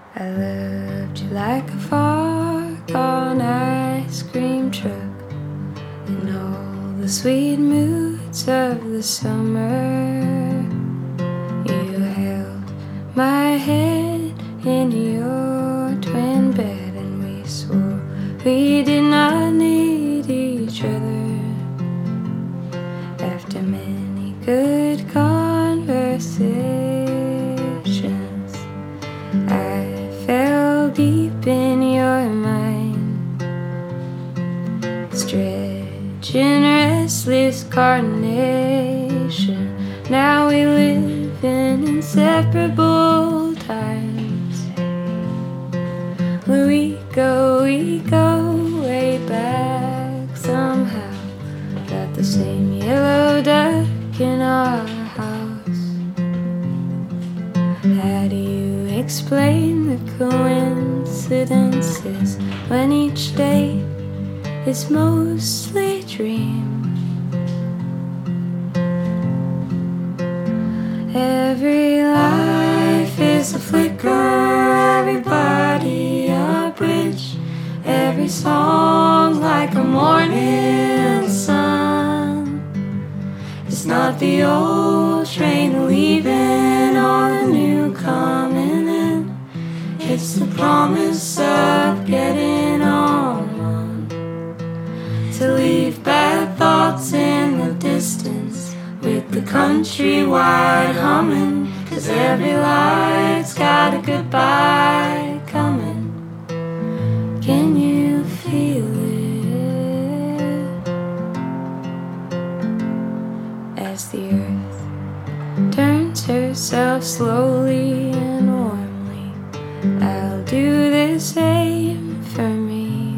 I loved you like a foregone ice cream truck in all the sweet moods of the summer. You held my head in your twin bed and we swore we did not need each other. After many good conversations, I fell deep in your mind, stretching restless carnation. Now we live in inseparable times. We go way back somehow. Got the same yellow duck in our house. How do you explain the coincidences when each day is mostly dream? Every life is a flicker, everybody a bridge, every song like a morning sun. It's not the old train leaving or the new coming in, it's the promise of getting on one. To leave bad thoughts in the distance with the countrywide humming, 'cause every light's got a goodbye coming. Can you feel it? As the earth turns herself slowly and warmly, I'll do the same for me.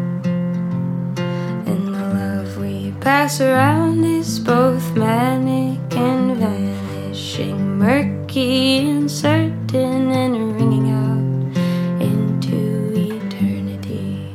And the love we pass around is both manic and vanishing, murky and certain and ringing out into eternity.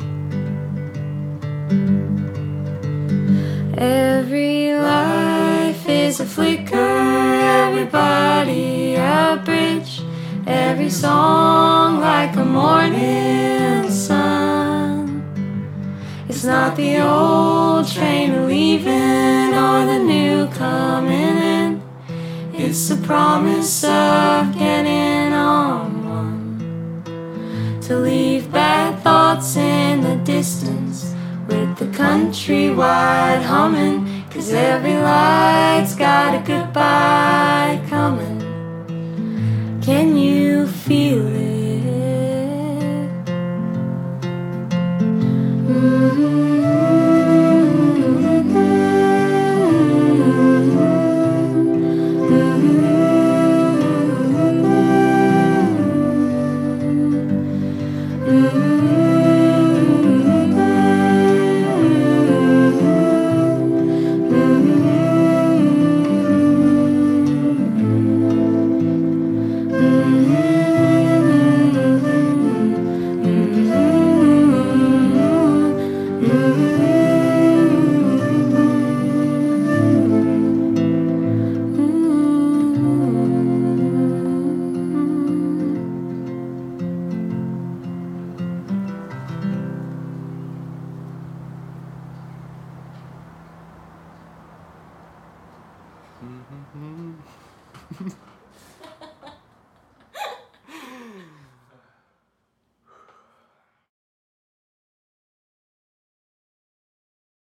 Every life is a flicker, everybody a bridge, every song like a morning sun. It's not the old train leaving or the new coming in, it's the promise of getting on one. To leave bad thoughts in the distance with the countrywide humming, 'cause every light's got a goodbye coming. Can you feel it?